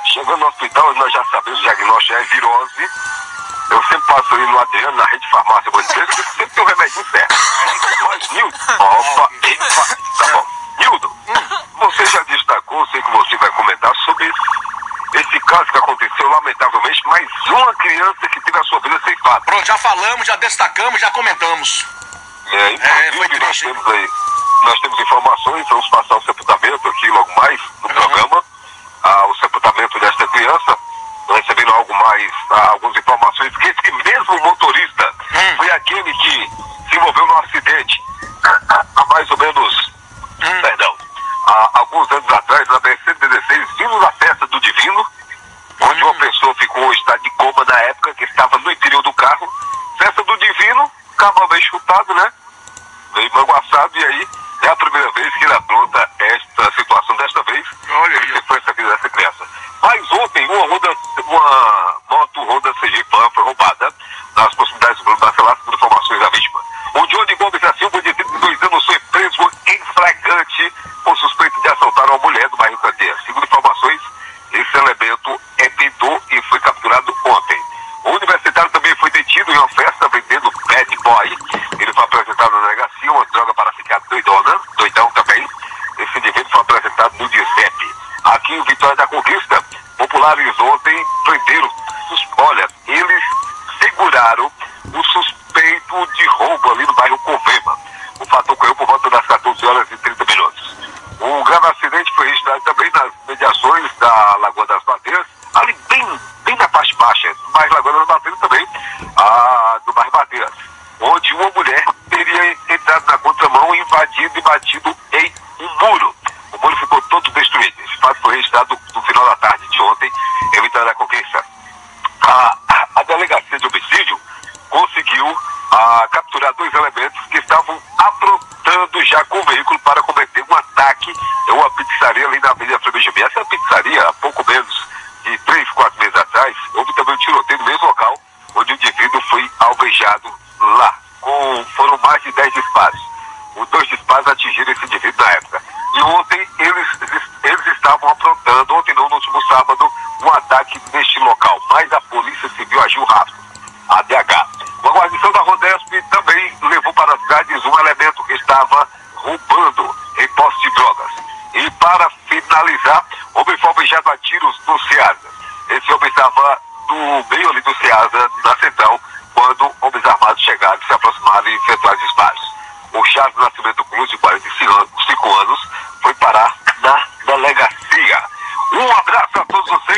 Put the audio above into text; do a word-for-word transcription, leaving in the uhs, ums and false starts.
Chegando no hospital, nós já sabemos o diagnóstico é virose. Eu sempre passo aí no Adriano, na rede farmácia, vou dizer, porque sempre tem um remédio certo. Mas, Nildo, opa, epa, tá bom. Nildo, você já destacou, sei que você vai comentar sobre esse, esse caso que aconteceu, lamentavelmente, mais uma criança que teve a sua vida ceifada. Pronto, já falamos, já destacamos, já comentamos. É, inclusive, é, foi nós triste. temos aí, nós temos informações, vamos passar o sepultamento aqui logo mais no uhum. programa, ah, o sepultamento desta criança, recebendo algo mais, ah, algumas informações, que esse mesmo motorista hum. foi aquele que se envolveu num acidente há mais ou menos, hum. perdão, há alguns anos atrás, na B C dezesseis, vindo na festa do Divino, onde hum. uma pessoa ficou em estado de coma na época, que estava no interior do carro. Festa do Divino, carro bem chutado, né? Meio manguaçado, e aí é a primeira vez que ele afronta esta situação. Desta vez, olha ele foi essa vida dessa criança. Mas ontem, uma, roda, uma moto Honda C G Pan foi roubada nas proximidades do Bruno Bacelar, segundo informações da vítima. O Johnny Gomes da Silva, de trinta e dois anos, foi preso em flagrante por suspeito de assaltar uma mulher do bairro Candeia. Segundo informações, esse elemento é tentou e foi capturado ontem. O universitário também foi detido em uma festa vendendo bad boy. Ele foi apresentado na delegacia, uma droga para ficar doidona, doidão também. Esse indivíduo foi apresentado no D I C E P. Aqui em Vitória da Conquista, populares ontem prenderam, olha, eles seguraram o suspeito de roubo ali no bairro Covema. O fato ocorreu por volta das quatorze horas e trinta minutos. Um grave acidente foi registrado também nas mediações da Lagoa das Bateiras, ali bem, bem na parte baixa, do bairro Lagoa das Bateiras também, ah, do bairro Bateiras, onde uma mulher teria entrado na contramão, invadido e batido em um muro. O muro ficou todo destruído. Esse fato foi registrado no final da tarde de ontem, em Vitória da Conquista. A, a delegacia de homicídio conseguiu ah, capturar dois elementos que estavam aprontando já com o veículo para cometer um ataque em uma pizzaria ali na Avenida Flamengo. Essa pizzaria, há pouco menos de três, quatro meses atrás, houve também um tiroteio no mesmo local, onde o indivíduo foi alvejado lá. Com, foram mais de dez disparos. Os dois disparos atingiram esse indivíduo na época. E ontem eles, eles estavam aprontando, ontem não, no último sábado, um ataque neste local. Mas a Polícia Civil agiu rápido, a D H. A guarnição da Rodesp também levou para as cidades um elemento que estava roubando em posse de drogas. E para finalizar, o homem foi alvejado a tiros no Ceasa. Esse homem estava no meio ali do Ceasa, na central, quando homens armados chegaram, se aproximaram e efetuaram disparos. O Charles Nascimento Cruz, de quarenta e cinco anos, foi parar na delegacia. Um abraço a todos vocês.